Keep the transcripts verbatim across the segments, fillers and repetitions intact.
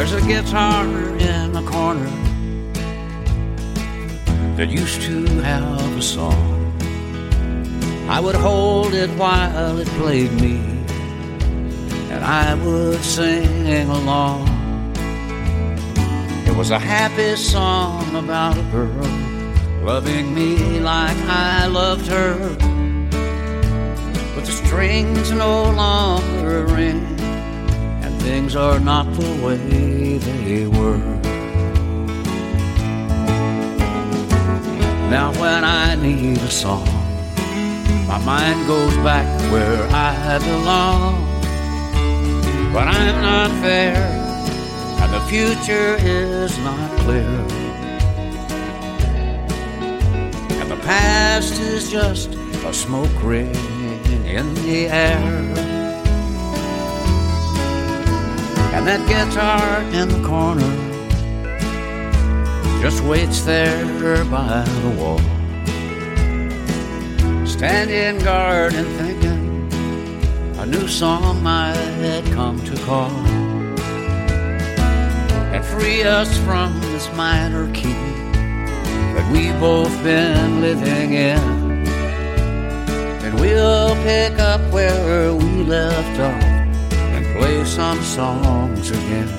There's a guitar in the corner that used to have a song. I would hold it while it played me, and I would sing along. It was a happy song about a girl loving me like I loved her. But the strings no longer ring, and things are not the way they were. Now when I need a song, my mind goes back where I belong. But I'm not there, and the future is not clear, and the past is just a smoke ring in the air. And that guitar in the corner just waits there by the wall, standing guard and thinking a new song might come to call and free us from this minor key that we've both been living in. And we'll pick up where we left off and play some songs again.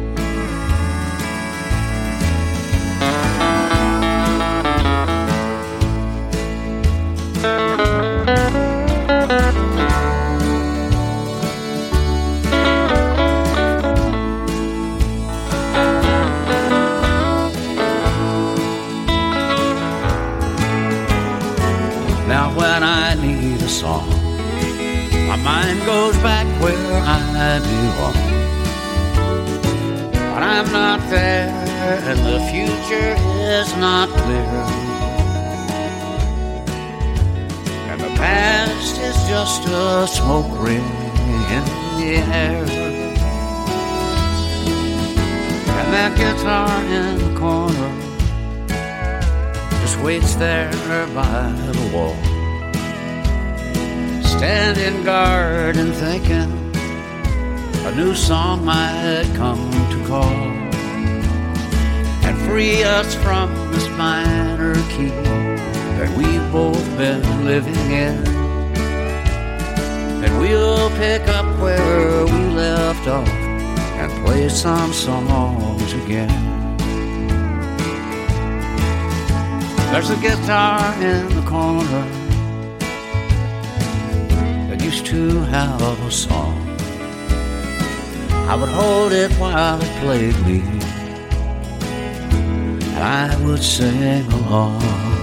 Now when I need a song, my mind goes back where I belong. But I'm not there, and the future is not clear, and the past is just a smoke ring in the air. And that guitar in the corner just waits there by the wall, standing guard and thinking a new song might come to call and free us from this minor key that we've both been living in. And we'll pick up where we left off and play some songs again. There's a guitar in the corner that used to have a song. I would hold it while it played me, and I would sing along.